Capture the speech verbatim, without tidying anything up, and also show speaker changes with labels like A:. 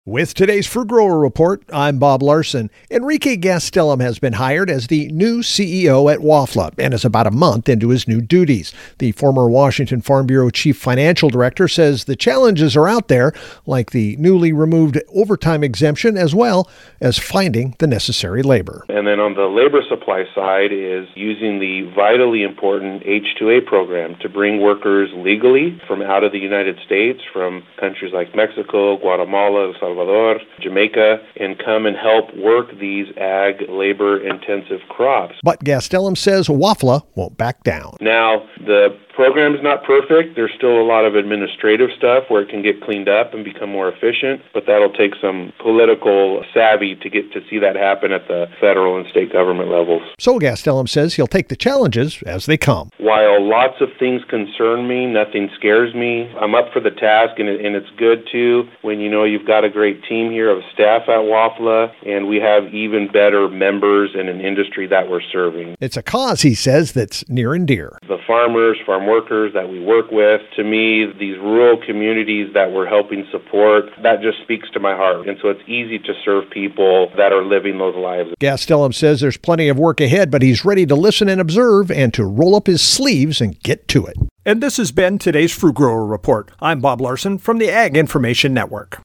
A: With today's Fruit Grower Report, I'm Bob Larson. Enrique Gastelum has been hired as the new C E O at W A F L A and is about a month into his new duties. The former Washington Farm Bureau Chief Financial Director says the challenges are out there, like the newly removed overtime exemption, as well as finding the necessary labor.
B: And then on the labor supply side is using the vitally important H two A program to bring workers legally from out of the United States, from countries like Mexico, Guatemala, El Salvador, Jamaica, and come and help work these ag labor-intensive crops.
A: But Gastelum says W A F L A won't back down.
B: Now, the program is not perfect. There's still a lot of administrative stuff where it can get cleaned up and become more efficient, but that'll take some political savvy to get to see that happen at the federal and state government levels.
A: So Gastelum says he'll take the challenges as they come.
B: While lots of things concern me, nothing scares me. I'm up for the task, and, it, and it's good, too, when you know you've got a great team here of staff at W A F L A, and we have even better members in an industry that we're serving.
A: It's a cause, he says, that's near and dear.
B: The farmers, farm workers that we work with, to me, these rural communities that we're helping support, that just speaks to my heart. And so it's easy to serve people that are living those lives.
A: Gastelum says there's plenty of work ahead, but he's ready to listen and observe and to roll up his sleeves and get to it. And this has been today's Fruit Grower Report. I'm Bob Larson from the Ag Information Network.